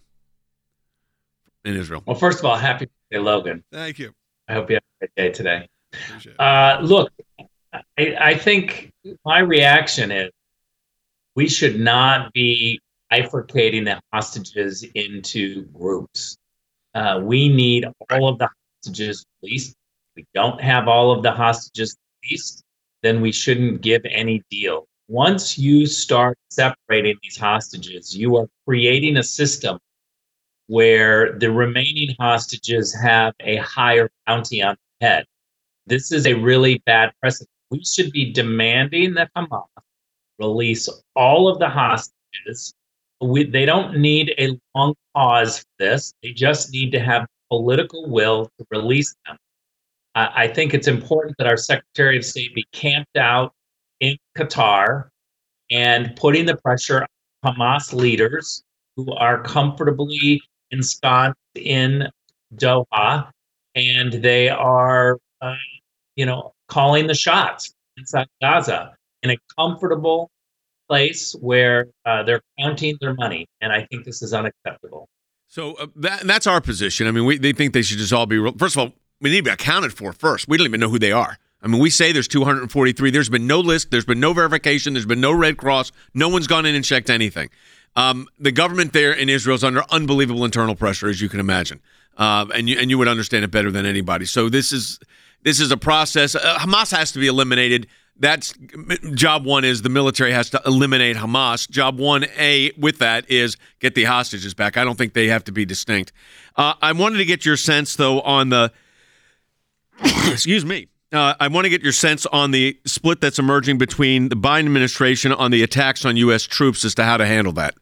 in Israel. Well, first of all, happy birthday, Logan. Thank you. I hope you have a great day today. Appreciate it. Uh, look, I, I think my reaction is we should not be bifurcating the hostages into groups. Uh, we need all of the hostages released. If we don't have all of the hostages released, then we shouldn't give any deal. Once you start separating these hostages, you are creating a system where the remaining hostages have a higher bounty on their head. This is a really bad precedent. We should be demanding that Hamas release all of the hostages. We, they don't need a long pause for this. They just need to have political will to release them. I, I think it's important that our Secretary of State be camped out in Qatar and putting the pressure on Hamas leaders who are comfortably ensconced in Doha, and they are, uh, you know, calling the shots inside Gaza in a comfortable place where uh, they're counting their money. And I think this is unacceptable. So uh, that that's our position. I mean, we they think they should just all be. First of all, we need to be accounted for first. We don't even know who they are. I mean, we say there's two hundred forty-three. There's been no list. There's been no verification. There's been no Red Cross. No one's gone in and checked anything. Um, the government there in Israel is under unbelievable internal pressure, as you can imagine, uh, and you and you would understand it better than anybody. So this is this is a process. Uh, Hamas has to be eliminated. That's job one. Is the military has to eliminate Hamas. Job one A with that is get the hostages back. I don't think they have to be distinct. Uh, I wanted to get your sense though on the excuse me. Uh, I want to get your sense on the split that's emerging between the Biden administration on the attacks on U S troops as to how to handle that.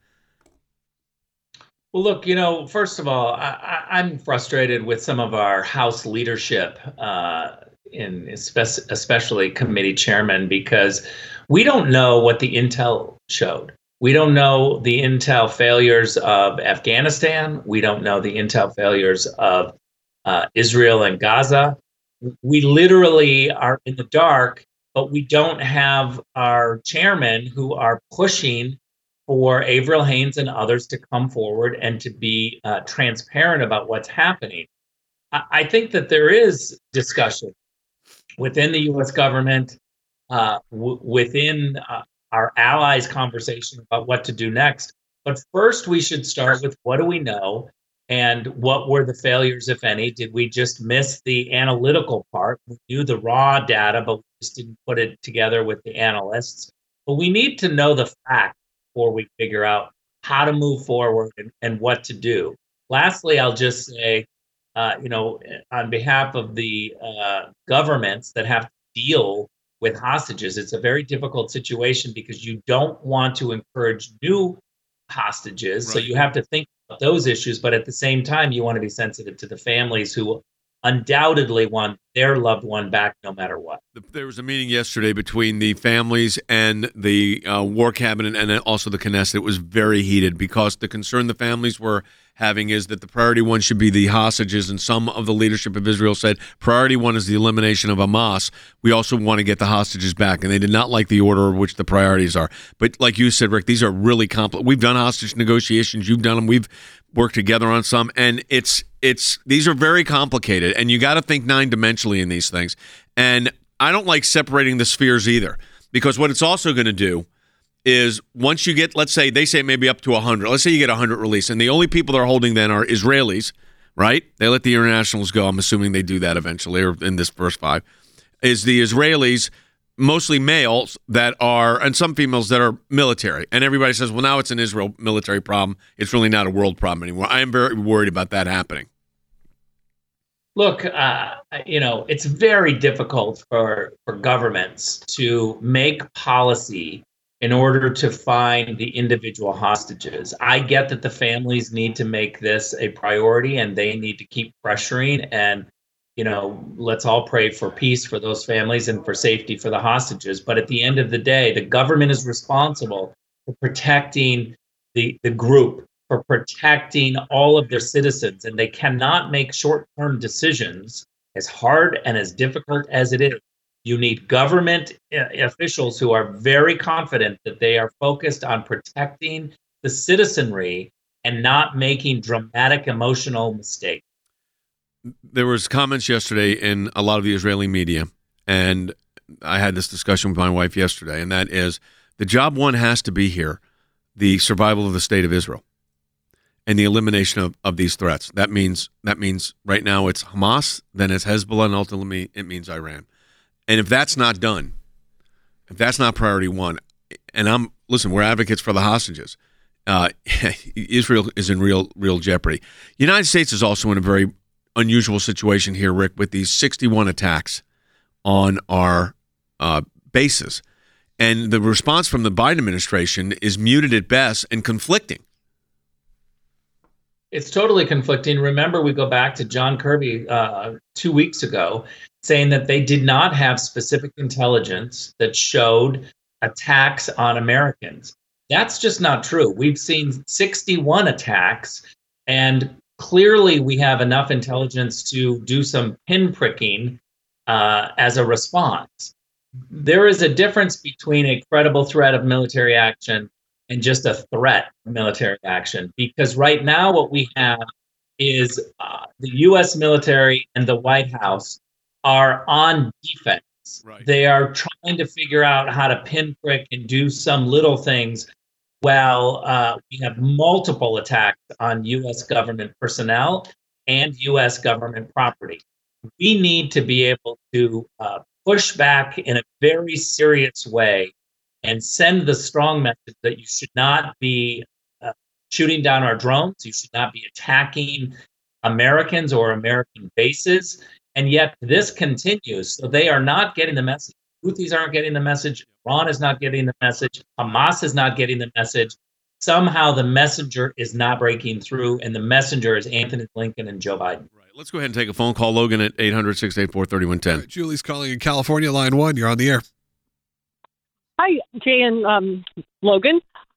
Well, look, you know, first of all, I, I, I'm frustrated with some of our House leadership, uh, in espe- especially committee chairmen, because we don't know what the intel showed. We don't know the intel failures of Afghanistan. We don't know the intel failures of uh, Israel and Gaza. We literally are in the dark, but we don't have our chairmen who are pushing for Avril Haines and others to come forward and to be uh, transparent about what's happening. I-, I think that there is discussion within the U S government, uh, w- within uh, our allies' conversation about what to do next. But first, we should start with what do we know and what were the failures, if any? Did we just miss the analytical part? We knew the raw data, but we just didn't put it together with the analysts. But we need to know the facts before we figure out how to move forward and, and what to do. Lastly, I'll just say, uh, you know, on behalf of the uh, governments that have to deal with hostages, it's a very difficult situation because you don't want to encourage new hostages. Right. So you have to think about those issues, but at the same time, you want to be sensitive to the families who undoubtedly want their loved one back no matter what. There was a meeting yesterday between the families and the uh, War Cabinet and also the Knesset. It was very heated because the concern the families were having is that the priority one should be the hostages, and some of the leadership of Israel said priority one is the elimination of Hamas. We also want to get the hostages back, and they did not like the order of which the priorities are. But like you said, Rick, these are really complex. We've done hostage negotiations. You've done them. We've worked together on some, and it's it's these are very complicated, and you got to think nine-dimensionally in these things. And I don't like separating the spheres either, because what it's also going to do is once you get, let's say, they say maybe up to one hundred. Let's say you get one hundred released, and the only people they're holding then are Israelis, right? They let the internationals go. I'm assuming they do that eventually, or in this first five. Is the Israelis, mostly males that are, and some females that are military. And everybody says, well, now it's an Israel military problem. It's really not a world problem anymore. I am very worried about that happening. Look, uh, you know, it's very difficult for, for governments to make policy in order to find the individual hostages. I get that the families need to make this a priority and they need to keep pressuring. And, you know, let's all pray for peace for those families and for safety for the hostages. But at the end of the day, the government is responsible for protecting the, the group, for protecting all of their citizens. And they cannot make short-term decisions, as hard and as difficult as it is. You need government officials who are very confident that they are focused on protecting the citizenry and not making dramatic emotional mistakes. There was comments yesterday in a lot of the Israeli media, and I had this discussion with my wife yesterday, and that is the job one has to be here, the survival of the state of Israel and the elimination of, of these threats. That means that means right now it's Hamas, then it's Hezbollah, and ultimately it means Iran. And if that's not done, if that's not priority one, and I'm listen, we're advocates for the hostages. Uh, Israel is in real, real jeopardy. The United States is also in a very unusual situation here, Rick, with these sixty-one attacks on our uh, bases, and the response from the Biden administration is muted at best and conflicting. It's totally conflicting. Remember, we go back to John Kirby uh, two weeks ago, saying that they did not have specific intelligence that showed attacks on Americans. That's just not true. We've seen sixty-one attacks, and clearly we have enough intelligence to do some pinpricking uh, as a response. There is a difference between a credible threat of military action and just a threat of military action, because right now what we have is uh, the U S military and the White House are on defense. Right. They are trying to figure out how to pinprick and do some little things while uh, we have multiple attacks on U S government personnel and U S government property. We need to be able to uh, push back in a very serious way and send the strong message that you should not be uh, shooting down our drones, you should not be attacking Americans or American bases. And yet this continues. So they are not getting the message. Houthis aren't getting the message. Iran is not getting the message. Hamas is not getting the message. Somehow the messenger is not breaking through, and the messenger is Anthony Blinken and Joe Biden. Right. Let's go ahead and take a phone call. Logan at eight hundred, six eight four, three one one zero. Right, Julie's calling in California, line one. You're on the air. Hi, Jay and um, Logan.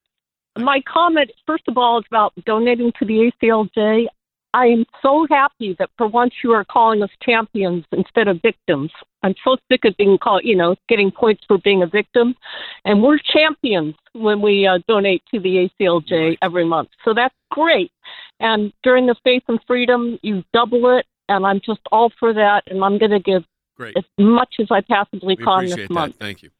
My comment, first of all, is about donating to the A C L J. I am so happy that for once you are calling us champions instead of victims. I'm so sick of being called, you know, getting points for being a victim. And we're champions when we uh, donate to the A C L J every month. So that's great. And during the Faith and Freedom, you double it. And I'm just all for that. And I'm going to give great. as much as I possibly We can appreciate this that. month. Thank you.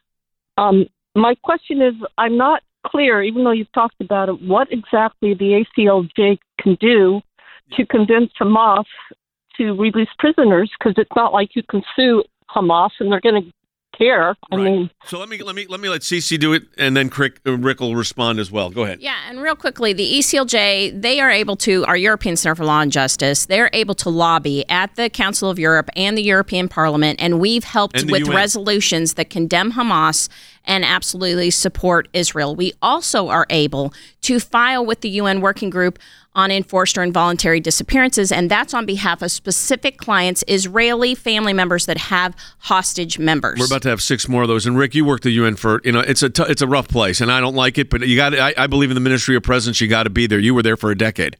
Um, my question is, I'm not clear, even though you've talked about it, what exactly the A C L J can do to convince Hamas to release prisoners, because it's not like you can sue Hamas and they're going to care. I Right. mean, So let me let me let me let Cece do it, and then Rick, uh, Rick will respond as well. Go ahead. Yeah, and real quickly, the E C L J, they are able to, our European Center for Law and Justice, they're able to lobby at the Council of Europe and the European Parliament, and we've helped And the with U N. resolutions that condemn Hamas and absolutely support Israel. We also are able to file with the U N Working Group on enforced or involuntary disappearances, and that's on behalf of specific clients, Israeli family members that have hostage members. We're about to have six more of those. And Rick, you work the U N for, you know, it's a t- it's a rough place, and I don't like it, but you got I, I believe in the Ministry of Presence. You got to be there. You were there for a decade.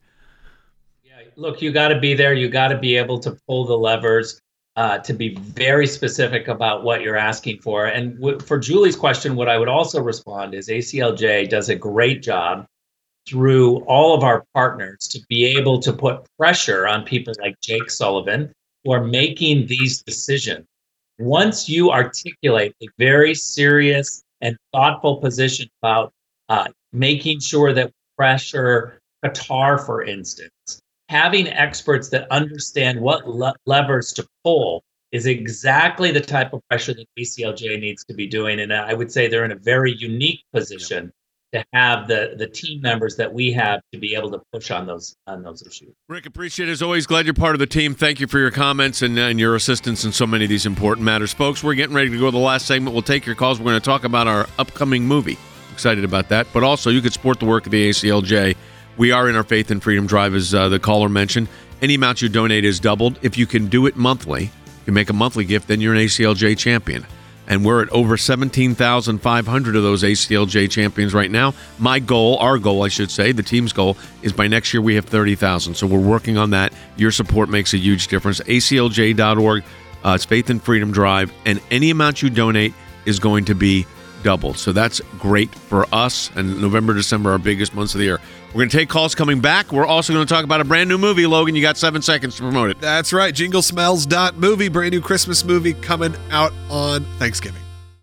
Look, you got to be there. You got to be able to pull the levers, uh, to be very specific about what you're asking for. And w- for Julie's question, what I would also respond is A C L J does a great job through all of our partners to be able to put pressure on people like Jake Sullivan who are making these decisions. Once you articulate a very serious and thoughtful position about uh, making sure that pressure Qatar, for instance, having experts that understand what le- levers to pull is exactly the type of pressure that A C L J needs to be doing. And I would say they're in a very unique position to have the the team members that we have to be able to push on those on those issues. Rick, appreciate it as always. Glad you're part of the team. Thank you for your comments and, and your assistance in so many of these important matters. Folks, we're getting ready to go to the last segment. We'll take your calls. We're going to talk about our upcoming movie. Excited about that. But also, you could support the work of the A C L J. We are in our Faith and Freedom Drive, as uh, the caller mentioned. Any amount you donate is doubled. If you can do it monthly, you can make a monthly gift, then you're an A C L J champion. And we're at over seventeen thousand five hundred of those A C L J champions right now. My goal, our goal, I should say, the team's goal, is by next year we have thirty thousand. So we're working on that. Your support makes a huge difference. A C L J dot org, uh, it's Faith and Freedom Drive, and any amount you donate is going to be doubled. So that's great for us. And November, December are our biggest months of the year. We're going to take calls coming back. We're also going to talk about a brand new movie. Logan, you got seven seconds to promote it. That's right. Jingle Smells dot movie, brand new Christmas movie coming out on Thanksgiving.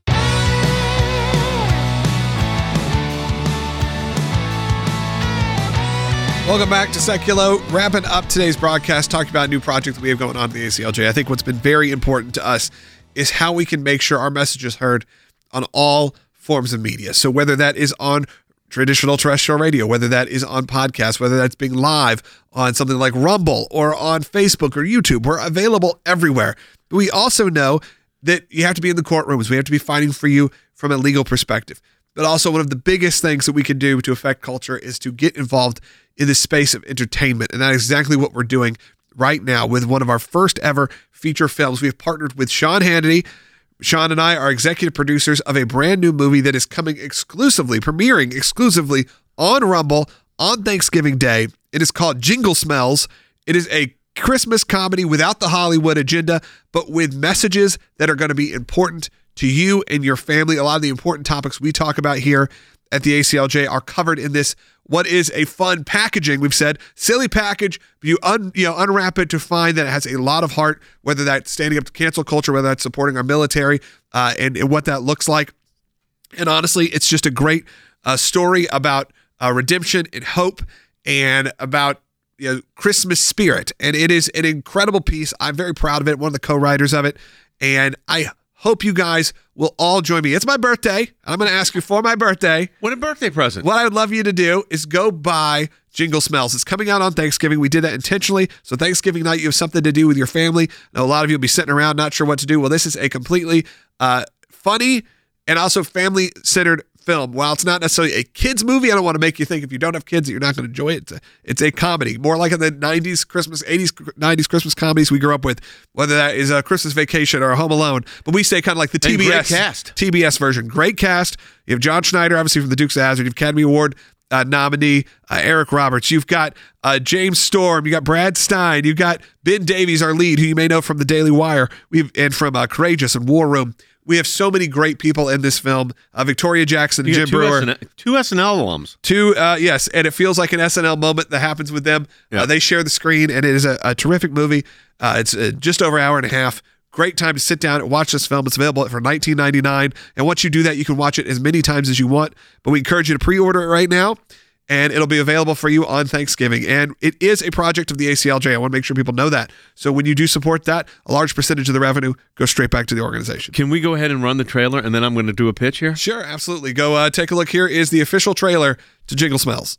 Welcome back to Seculo. Wrapping up today's broadcast, talking about a new project that we have going on at the A C L J. I think what's been very important to us is how we can make sure our message is heard on all forms of media. So whether that is on traditional terrestrial radio, whether that is on podcasts, whether that's being live on something like Rumble or on Facebook or YouTube, we're available everywhere. But we also know that you have to be in the courtrooms. We have to be fighting for you from a legal perspective. But also one of the biggest things that we can do to affect culture is to get involved in the space of entertainment. And that is exactly what we're doing right now with one of our first ever feature films. We have partnered with Sean Hannity. Sean and I are executive producers of a brand new movie that is coming exclusively, premiering exclusively on Rumble on Thanksgiving Day. It is called Jingle Smells. It is a Christmas comedy without the Hollywood agenda, but with messages that are going to be important to you and your family. A lot of the important topics we talk about here at the A C L J are covered in this. What is a fun packaging? We've said silly package, but you un, you know unwrap it to find that it has a lot of heart. Whether that's standing up to cancel culture, whether that's supporting our military, uh, and, and what that looks like. And honestly, it's just a great uh, story about uh, redemption and hope, and about you know Christmas spirit. And it is an incredible piece. I'm very proud of it. One of the co-writers of it, and I hope you guys will all join me. It's my birthday. I'm going to ask you for my birthday. What a birthday present. What I would love you to do is go buy Jingle Smells. It's coming out on Thanksgiving. We did that intentionally. So Thanksgiving night, you have something to do with your family. Now, a lot of you will be sitting around not sure what to do. Well, this is a completely uh, funny and also family-centered film. While it's not necessarily a kids movie, I don't want to make you think if you don't have kids that you're not going to enjoy it. It's a, it's a comedy, more like in the nineties Christmas, eighties, nineties Christmas comedies we grew up with, whether that is a Christmas Vacation or a Home Alone. But we say kind of like the T B S cast. T B S version. Great cast. You have John Schneider, obviously from the Dukes of Hazzard. You have Academy Award uh, nominee uh, Eric Roberts. You've got uh, James Storm. You got Brad Stein. You've got Ben Davies, our lead, who you may know from the Daily Wire. We've and from uh, Courageous and War Room. We have so many great people in this film. Uh, Victoria Jackson, You Jim got two Brewer. S N L, two S N L alums. Two, uh, yes, and it feels like an S N L moment that happens with them. Yeah. Uh, they share the screen, and it is a, a terrific movie. Uh, it's uh, just over an hour and a half. Great time to sit down and watch this film. It's available for nineteen ninety-nine dollars, and once you do that, you can watch it as many times as you want. But we encourage you to pre-order it right now, and it'll be available for you on Thanksgiving. And it is a project of the A C L J. I want to make sure people know that. So when you do support that, a large percentage of the revenue goes straight back to the organization. Can we go ahead and run the trailer, and then I'm going to do a pitch here? Sure, absolutely. Go uh, take a look. Here is the official trailer to Jingle Smells.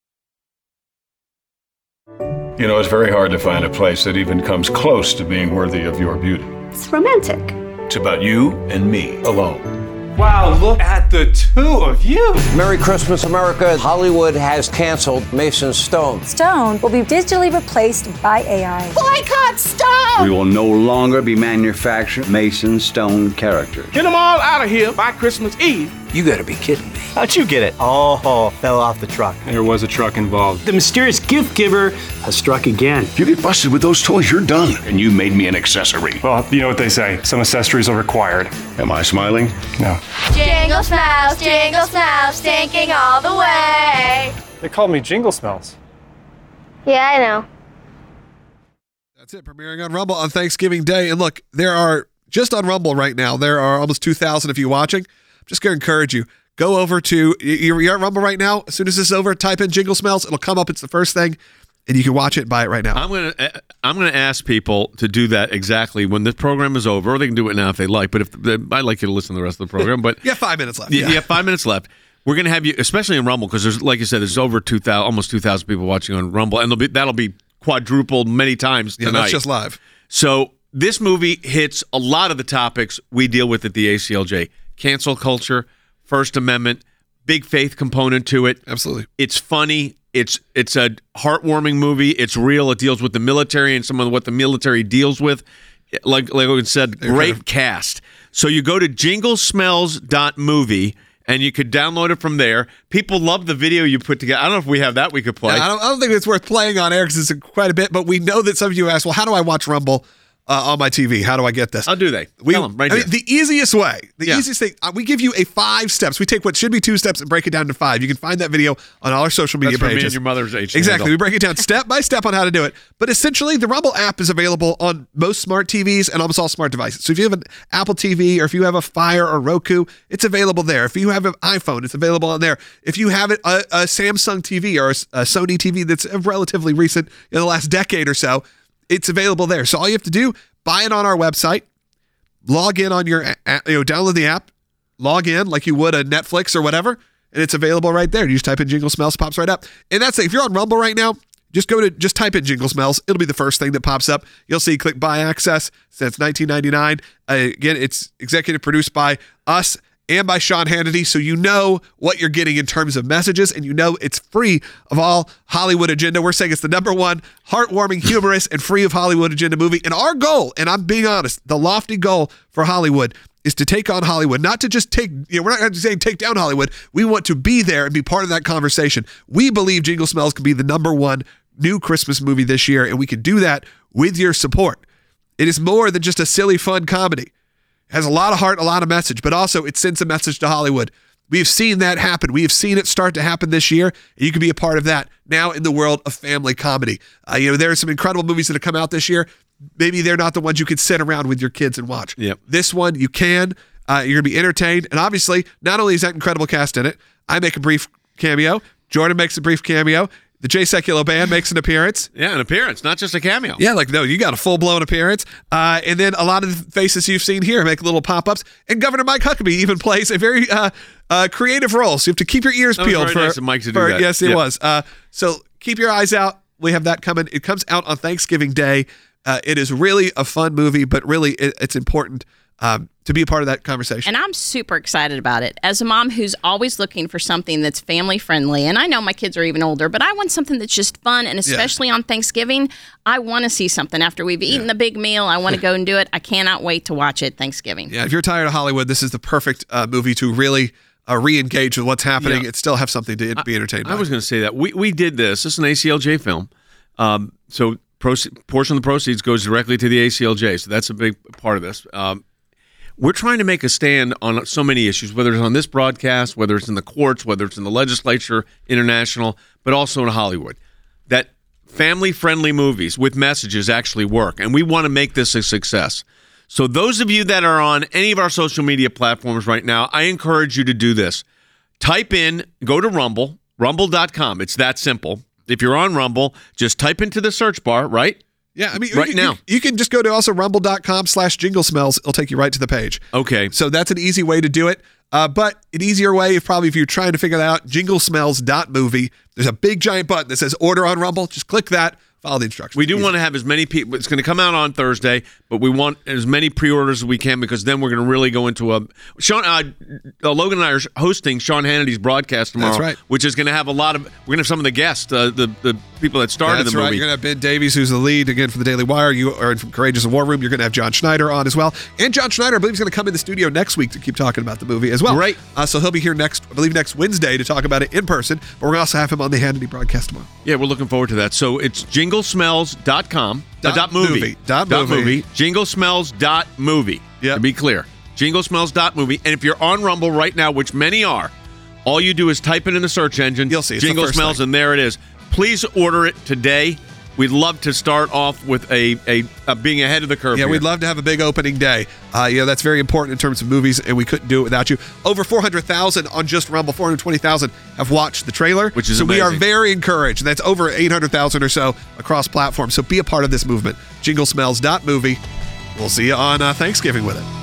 You know, it's very hard to find a place that even comes close to being worthy of your beauty. It's romantic. It's about you and me alone. Wow, look at the two of you. Merry Christmas, America. Hollywood has canceled Mason Stone. Stone will be digitally replaced by A I. Boycott Stone! We will no longer be manufacturing Mason Stone characters. Get them all out of here by Christmas Eve. You gotta be kidding me. How'd you get it? Oh, fell off the truck. There was a truck involved. The mysterious gift giver has struck again. If you get busted with those toys, you're done. And you made me an accessory. Well, you know what they say. Some accessories are required. Am I smiling? No. Jingle smells, jingle smells, stinking all the way. They called me Jingle Smells. Yeah, I know. That's it, premiering on Rumble on Thanksgiving Day. And look, there are, just on Rumble right now, there are almost two thousand of you watching. I'm just going to encourage you. Go over to, you're at Rumble right now. As soon as this is over, type in Jingle Smells. It'll come up. It's the first thing. And you can watch it and buy it right now. I'm going to I'm going to ask people to do that exactly when this program is over. Or they can do it now if they like. But if I'd like you to listen to the rest of the program. But you have five minutes left. You, Yeah. you have five minutes left. We're going to have you, especially in Rumble, because there's, like you said, there's over two thousand, almost two thousand people watching on Rumble, and be, that'll be quadrupled many times tonight. Yeah, that's just live. So this movie hits a lot of the topics we deal with at the A C L J. Cancel culture, First Amendment, big faith component to it. Absolutely. It's funny. It's it's a heartwarming movie. It's real. It deals with the military and some of what the military deals with. Like like we said, They're great kind of- cast. So you go to jingle smells dot movie and you could download it from there. People love the video you put together. I don't know if we have that we could play. Now, I, don't, I don't think it's worth playing on air because it's quite a bit, but we know that some of you ask, well, how do I watch Rumble uh, on my T V? How do I get this? How do they? We, Tell them right I here. mean, the easiest way, the Yeah. easiest thing, uh, we give you a five steps. We take what should be two steps and break it down to five. You can find that video on all our social media That's for me pages. and your mother's age. Exactly. handle. We break it down step by step on how to do it. But essentially, the Rumble app is available on most smart T Vs and almost all smart devices. So if you have an Apple T V or if you have a Fire or Roku, it's available there. If you have an iPhone, it's available on there. If you have it, a, a Samsung T V or a, a Sony T V that's relatively recent in the last decade or so, it's available there. So all you have to do, buy it on our website, log in on your, a- you know, download the app, log in like you would a Netflix or whatever, and it's available right there. You just type in Jingle Smells, pops right up. And that's it. If you're on Rumble right now, just go to, just type in Jingle Smells. It'll be the first thing that pops up. You'll see click buy access since nineteen ninety-nine. Uh, again, it's executive produced by us and by Sean Hannity, so you know what you're getting in terms of messages, and you know it's free of all Hollywood agenda. We're saying it's the number one heartwarming, humorous, and free of Hollywood agenda movie. And our goal, and I'm being honest, the lofty goal for Hollywood is to take on Hollywood, not to just take, you know, we're not saying take down Hollywood. We want to be there and be part of that conversation. We believe Jingle Smells can be the number one new Christmas movie this year, and we can do that with your support. It is more than just a silly, fun comedy. It has a lot of heart, a lot of message, but also it sends a message to Hollywood. We have seen that happen. We have seen it start to happen this year, and you can be a part of that now in the world of family comedy. Uh, you know, there are some incredible movies that have come out this year. Maybe they're not the ones you could sit around with your kids and watch. Yep. This one, you can. Uh, you're going to be entertained. And obviously, not only is that incredible cast in it, I make a brief cameo. Jordan makes a brief cameo. The Jay Sekulow Band makes an appearance. Yeah, an appearance, not just a cameo. Yeah, like, no, you got a full-blown appearance. Uh, and then a lot of the faces you've seen here make little pop-ups. And Governor Mike Huckabee even plays a very uh, uh, creative role. So you have to keep your ears That was peeled very for, nice of Mike to do for- that. Yes, it Yeah. was. Uh, so keep your eyes out. We have that coming. It comes out on Thanksgiving Day. Uh, it is really a fun movie, but really it, it's important um, to be a part of that conversation. And I'm super excited about it. As a mom who's always looking for something that's family friendly, and I know my kids are even older, but I want something that's just fun, and especially on Thanksgiving, I want to see something after we've eaten the big meal. I want to go and do it. I cannot wait to watch it Thanksgiving. Yeah, if you're tired of Hollywood, this is the perfect uh, movie to really uh, re-engage with what's happening. Yeah. It still have something to be entertained by. I was going to say that. We we did this. This is an A C L J film. Um, so proce- portion of the proceeds goes directly to the A C L J. So that's a big part of this. Um, we're trying to make a stand on so many issues, whether it's on this broadcast, whether it's in the courts, whether it's in the legislature, international, but also in Hollywood, that family-friendly movies with messages actually work. And we want to make this a success. So those of you that are on any of our social media platforms right now, I encourage you to do this. Type in, go to Rumble, rumble dot com. It's that simple. If you're on Rumble, just type into the search bar, right? Yeah, I mean, right you, now. You, you can just go to also rumble dot com slash jingle smells. It'll take you right to the page. Okay. So that's an easy way to do it. Uh, but an easier way, if probably if you're trying to figure that out, jingle smells dot movie. There's a big giant button that says order on Rumble. Just click that. Follow the instructions. We do want to have as many people. It's going to come out on Thursday, but we want as many pre-orders as we can because then we're going to really go into a. Sean, uh, uh, Logan and I are hosting Sean Hannity's broadcast tomorrow. That's right. Which is going to have a lot of. We're going to have some of the guests, uh, the the people that started That's the right. movie. You're going to have Ben Davies, who's the lead again for the Daily Wire. You are from Courageous and War Room. You're going to have John Schneider on as well. And John Schneider, I believe, is going to come in the studio next week to keep talking about the movie as well. Great. Uh, so he'll be here next, I believe, next Wednesday to talk about it in person. But we're going to also have him on the Hannity broadcast tomorrow. Yeah, we're looking forward to that. So it's jingle smells dot com. Dot uh, dot movie. movie. Dot movie. jingle smells dot movie. Yep. To be clear. jingle smells dot movie. And if you're on Rumble right now, which many are, all you do is type it in the search engine. You'll see. It's the Jingle first Smells, thing. and there it is. Please order it today. We'd love to start off with a, a, a being ahead of the curve. Yeah, here. we'd love to have a big opening day. Uh, you know, that's very important in terms of movies, and we couldn't do it without you. Over four hundred thousand on just Rumble, four hundred twenty thousand have watched the trailer. Which is So we are amazing. very encouraged. That's over eight hundred thousand or so across platforms. So be a part of this movement. jingle smells dot movie. We'll see you on uh, Thanksgiving with it.